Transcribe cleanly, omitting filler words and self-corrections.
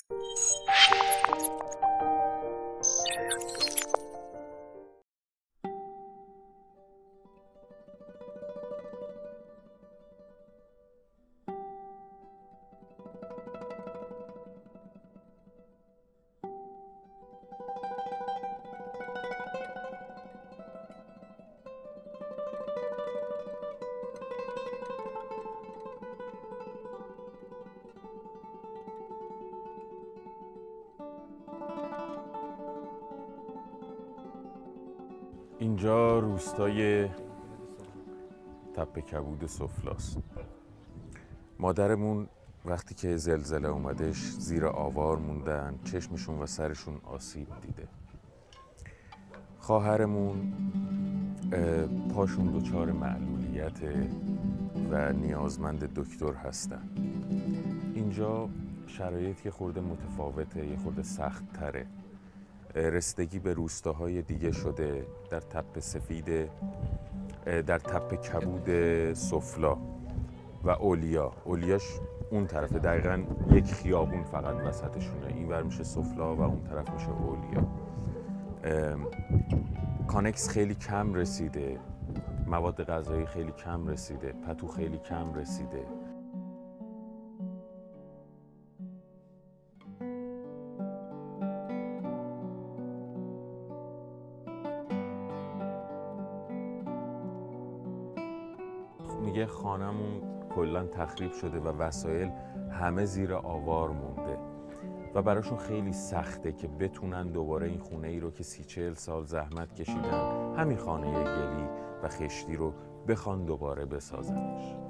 اینجا روستای تپه کبود سفلاست. مادرمون وقتی که زلزله اومدش زیر آوار موندن، چشمشون و سرشون آسیب دیده. خواهرمون پاشون دچار معلولیت و نیازمند دکتر هستن. اینجا شرایط یه خورده متفاوته، یه خورده سخت تره. رسیدگی به روستاهای دیگه شده در تپه سفید، در تپه کبود سفلا و اولیاش اون طرف، دقیقاً یک خیابون فقط وسطشونه. این ور میشه سفلا و اون طرف میشه اولیا. کانکس خیلی کم رسیده، مواد غذایی خیلی کم رسیده، پتو خیلی کم رسیده. میگه خانمون کلا تخریب شده و وسایل همه زیر آوار مونده و براشون خیلی سخته که بتونن دوباره این خونه ای رو که 30-40 سال زحمت کشیدن، همین خانه گلی و خشتی رو بخوان دوباره بسازنش.